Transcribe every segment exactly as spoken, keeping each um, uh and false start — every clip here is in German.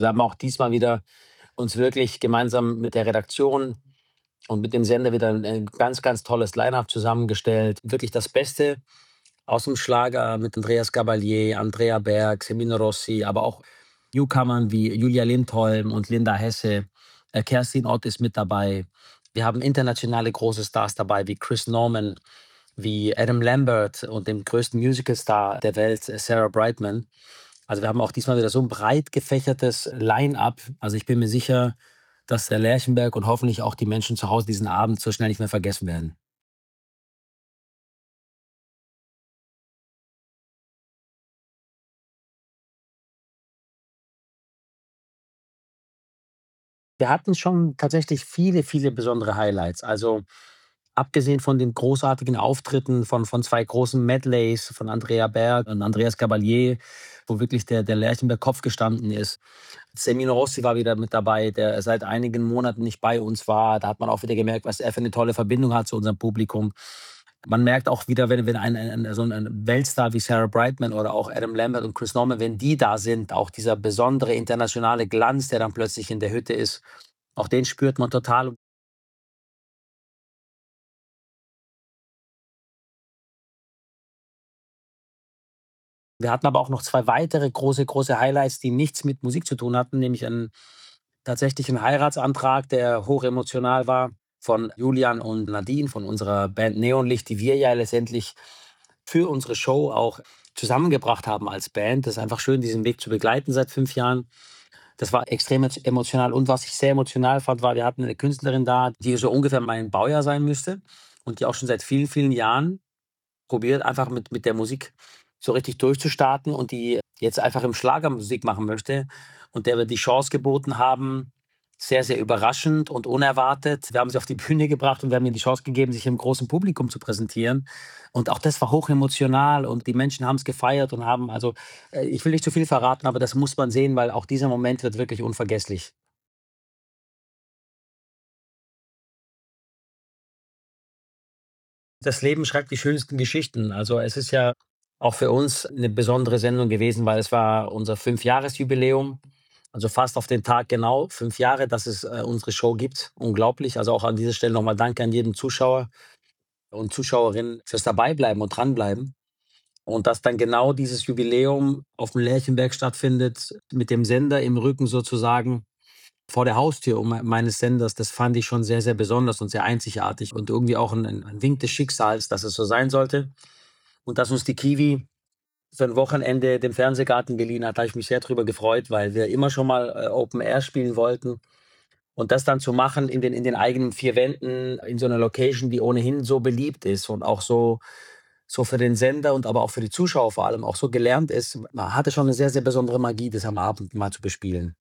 Wir haben auch diesmal wieder uns wirklich gemeinsam mit der Redaktion und mit dem Sender wieder 'n ein ganz, ganz tolles Line-up zusammengestellt. Wirklich das Beste aus dem Schlager mit Andreas Gabalier, Andrea Berg, Semino Rossi, aber auch Newcomern wie Julia Lindholm und Linda Hesse. Äh, Kerstin Ott ist mit dabei. Wir haben internationale große Stars dabei wie Chris Norman, wie Adam Lambert und dem größten Musicalstar der Welt, äh, Sarah Brightman. Also, wir haben auch diesmal wieder so 'n breit gefächertes Line-up. Also, ich bin mir sicher, dass der Lerchenberg und hoffentlich auch die Menschen zu Hause diesen Abend so schnell nicht mehr vergessen werden. Wir hatten schon tatsächlich viele, viele besondere Highlights. Also, abgesehen von den großartigen Auftritten von von zwei großen Medleys, von Andrea Berg und Andreas Gabalier, wo wirklich der der Lerchenberg Kopf gestanden ist. Semino Rossi war wieder mit dabei, der seit einigen Monaten nicht bei uns war. Da hat man auch wieder gemerkt, was er für 'ne tolle Verbindung hat zu unserem Publikum. Man merkt auch wieder, wenn wenn ein ein ein so 'n ein Weltstar wie Sarah Brightman oder auch Adam Lambert und Chris Norman, wenn die da sind, auch dieser besondere internationale Glanz, der dann plötzlich in der Hütte ist, auch den spürt man total. Wir hatten aber auch noch zwei weitere große, große Highlights, die nichts mit Musik zu tun hatten, nämlich 'n tatsächlich 'n Heiratsantrag, der hochemotional war, von Julian und Nadine von unserer Band Neonlicht, die wir ja letztendlich für unsere Show auch zusammengebracht haben als Band. Das ist einfach schön, diesen Weg zu begleiten seit fünf Jahren. Das war extrem emo emotional und was ich sehr emotional fand, war, wir hatten 'ne Künstlerin da, die so ungefähr mein Baujahr sein müsste und die auch schon seit vielen, vielen Jahren probiert, einfach mit mit der Musik so richtig durchzustarten und die jetzt einfach im Schlager Musik machen möchte und der wir die Chance geboten haben, sehr, sehr überraschend und unerwartet. Wir haben sie auf die Bühne gebracht und wir haben ihr die Chance gegeben, sich im großen Publikum zu präsentieren. Und auch das war hochemotional und die Menschen haben's gefeiert und haben also, äh, ich will nicht zu viel verraten, aber das muss man sehen, weil auch dieser Moment wird wirklich unvergesslich. Das Leben schreibt die schönsten Geschichten. Also, es ist ja auch für uns 'ne besondere Sendung gewesen, weil es war unser Fünfjahresjubiläum. Also, fast auf den Tag genau fünf Jahre, dass es, äh, unsere Show gibt. Unglaublich. Also, auch an dieser Stelle noch mal Danke an jeden Zuschauer und Zuschauerin fürs Dabeibleiben und Dranbleiben. Und dass dann genau dieses Jubiläum aufm Lerchenberg stattfindet, mit dem Sender im Rücken sozusagen vor der Haustür um mei meines Senders, das fand ich schon sehr, sehr besonders und sehr einzigartig und irgendwie auch 'n 'n ein Wink des Schicksals, dass es so sein sollte. Und dass uns die KIWI für 'n Wochenende den Fernsehgarten geliehen hat, habe ich mich sehr drüber gefreut, weil wir immer schon mal, äh, Open Air spielen wollten. Und das dann zu machen in den in den eigenen vier Wänden, in so 'ner Location, die ohnehin so beliebt ist und auch so so für den Sender und aber auch für die Zuschauer vor allem auch so gelernt ist, ma hatte schon 'ne sehr, sehr besondere Magie, das am Abend mal zu bespielen.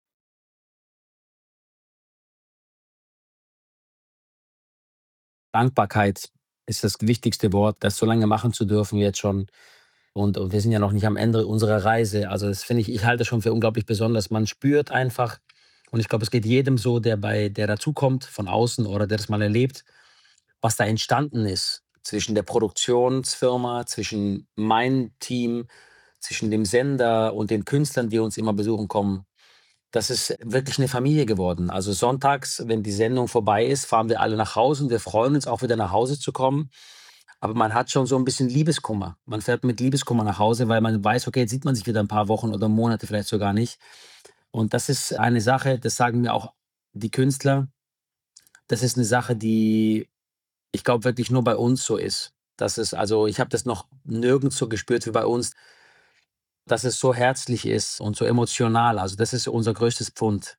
Dankbarkeit ist das wichtigste Wort, das so lange machen zu dürfen jetzt schon. Und und wir sind ja noch nicht am Ende unserer Reise. Also, das finde ich ich halte das schon für unglaublich besonders. Man spürt einfach und ich glaube, es geht jedem so, der bei der dazukommt von außen oder der das mal erlebt, was da entstanden ist zwischen der Produktionsfirma, zwischen meinem Team, zwischen dem Sender und den Künstlern, die uns immer besuchen kommen. Das ist wirklich 'ne Familie geworden. Also, sonntags, wenn die Sendung vorbei ist, fahren wir alle nach Hause und wir freuen uns auch wieder nach Hause zu kommen. Aber man hat schon so 'n bisschen Liebeskummer. Man fährt mit Liebeskummer nach Hause, weil man weiß, okay, jetzt sieht man sich wieder 'n paar Wochen oder Monate vielleicht sogar nicht. Und das ist eine Sache, das sagen mir auch die Künstler. Das ist 'ne Sache, die ich glaube wirklich nur bei uns so ist. Das ist also, ich habe das noch nirgends so gespürt wie bei uns dass es so herzlich ist und so emotional. Also, das ist unser größtes Pfund.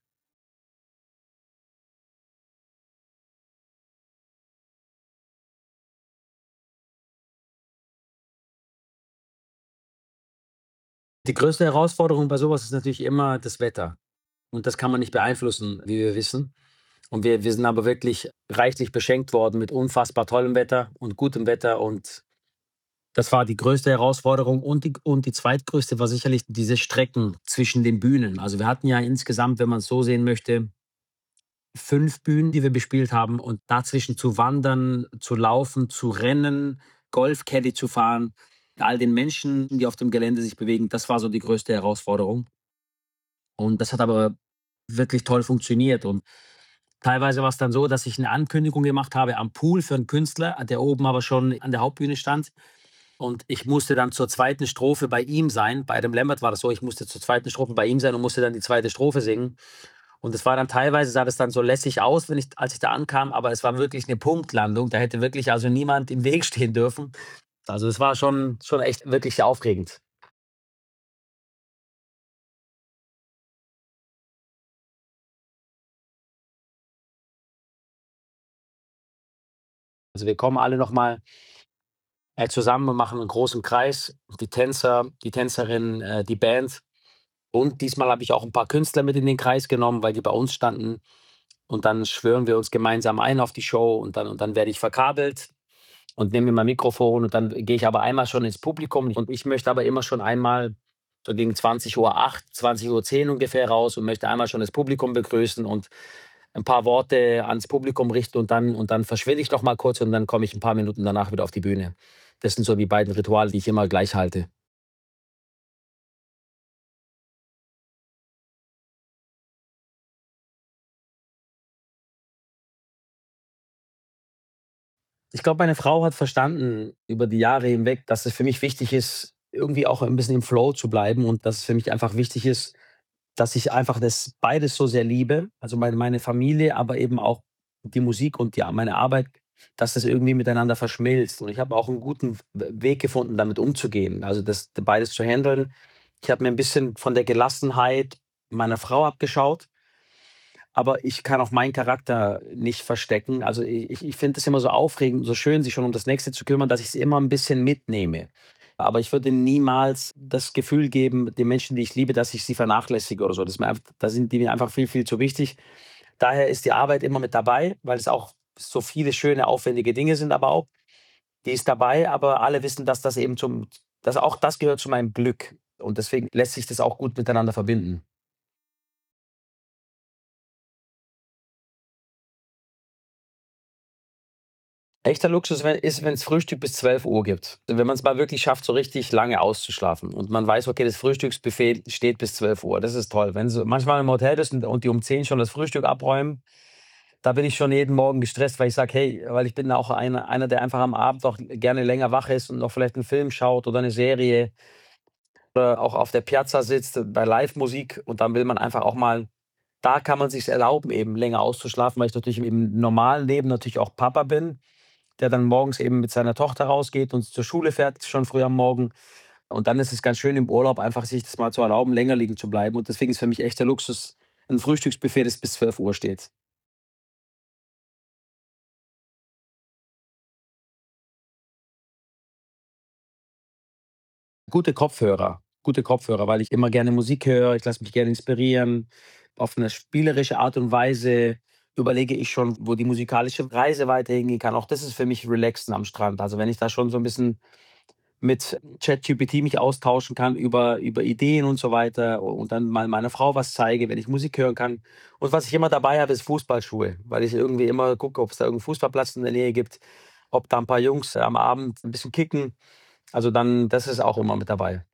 Die größte Herausforderung bei so was ist natürlich immer das Wetter. Und das kann man nicht beeinflussen, wie wir wissen. Und wir wir sind aber wirklich reichlich beschenkt worden mit unfassbar tollem Wetter und gutem Wetter und das war die größte Herausforderung und die g und die zweitgrößte war sicherlich diese Strecken zwischen den Bühnen. Also, wir hatten ja insgesamt, wenn man's so sehen möchte fünf Bühnen, die wir bespielt haben und dazwischen zu wandern, zu laufen, zu rennen, Golf-Caddy zu fahren, all den Menschen, die auf dem Gelände sich bewegen, das war so die größte Herausforderung. Und das hat aber wirklich toll funktioniert. Und teilweise war es dann so, dass ich eine Ankündigung gemacht habe am Pool für einen Künstler, der oben aber schon an der Hauptbühne stand. Und ich musste dann zur zweiten Strophe bei ihm sein. Bei Adam Lambert war das so, ich musste zur zweiten Strophe bei ihm sein und musste dann die zweite Strophe singen. Und es war dann teilweise, sah das dann so lässig aus, wenn ich, als ich da ankam, aber es war wirklich eine Punktlandung. Da hätte wirklich also niemand im Weg stehen dürfen. Also es war schon, schon echt wirklich sehr aufregend. Also wir kommen alle nochmal äh, zusammen und machen einen großen Kreis. Die Tänzer, die Tänzerinnen, äh, die Band. Und diesmal habe ich auch ein paar Künstler mit in den Kreis genommen, weil die bei uns standen. Und dann schwören wir uns gemeinsam ein auf die Show und dann, und dann werde ich verkabelt und nehme mir mein Mikrofon und dann gehe ich aber einmal schon ins Publikum und ich möchte aber immer schon einmal so gegen zwanzig Uhr acht, zwanzig Uhr zehn ungefähr raus und möchte einmal schon das Publikum begrüßen und ein paar Worte ans Publikum richten und dann, und dann verschwinde ich noch mal kurz und dann komme ich ein paar Minuten danach wieder auf die Bühne. Das sind so die beiden Rituale, die ich immer gleich halte. Ich glaube, meine Frau hat verstanden über die Jahre hinweg, dass es für mich wichtig ist, irgendwie auch ein bisschen im Flow zu bleiben und dass es für mich einfach wichtig ist, dass ich einfach das beides so sehr liebe, also meine meine Familie, aber eben auch die Musik und ja, meine Arbeit, dass das irgendwie miteinander verschmilzt. Und ich habe auch einen guten W Weg gefunden, damit umzugehen, also das beides zu handeln. Ich habe mir ein bisschen von der Gelassenheit meiner Frau abgeschaut, aber ich kann auch meinen Charakter nicht verstecken. Also, i ich ich finde es immer so aufregend, so schön, sich schon um das Nächste zu kümmern, dass ich sie immer ein bisschen mitnehme. Aber ich würde niemals das Gefühl geben, den Menschen, die ich liebe, dass ich sie vernachlässige oder so. Das ist mir einf da sind die mir einfach viel, viel zu wichtig. Daher ist die Arbeit immer mit dabei, weil es auch so viele schöne, aufwendige Dinge sind aber auch. Die ist dabei, aber alle wissen, dass das eben zum dass auch das gehört zu meinem Glück. Und deswegen lässt sich das auch gut miteinander verbinden. Echter Luxus wä ist, wenn's Frühstück bis zwölf Uhr gibt. Wenn man's mal wirklich schafft, so richtig lange auszuschlafen und man weiß, okay, das Frühstücksbuffet steht bis zwölf Uhr. Das ist toll. Wenn du manchmal im Hotel bist und und die um zehn schon das Frühstück abräumen, da bin ich schon jeden Morgen gestresst, weil ich sage: „Hey“, weil ich bin auch einer einer, der einfach am Abend auch gerne länger wach ist und noch vielleicht 'n Film schaut oder 'ne Serie oder auch auf der Piazza sitzt äh, bei Livemusik und dann will man einfach auch mal, da kann man sich's erlauben, eben länger auszuschlafen, weil ich natürlich im normalen Leben natürlich auch Papa bin, der dann morgens eben mit seiner Tochter rausgeht und zur Schule fährt, schon früh am Morgen. Und dann ist es ganz schön im Urlaub einfach sich das mal zu erlauben, länger liegen zu bleiben. Und deswegen ist für mich echter Luxus ein Frühstücksbuffet, das bis zwölf Uhr steht. Gute Kopfhörer, gute Kopfhörer, weil ich immer gerne Musik höre. Ich lasse mich gerne inspirieren. Auf eine spielerische Art und Weise überlege ich schon, wo die musikalische Reise weiter hingehen kann. Auch das ist für mich Relaxen am Strand. Also, wenn ich da schon so ein bisschen mit ChatGPT mich austauschen kann über über Ideen und so weiter und dann mal meiner Frau was zeige, wenn ich Musik hören kann. Und was ich immer dabei habe, ist Fußballschuhe, weil ich irgendwie immer gucke, ob es da irgend Fußballplatz in der Nähe gibt, ob da ein paar Jungs am Abend ein bisschen kicken. Also, dann das ist auch immer mit dabei.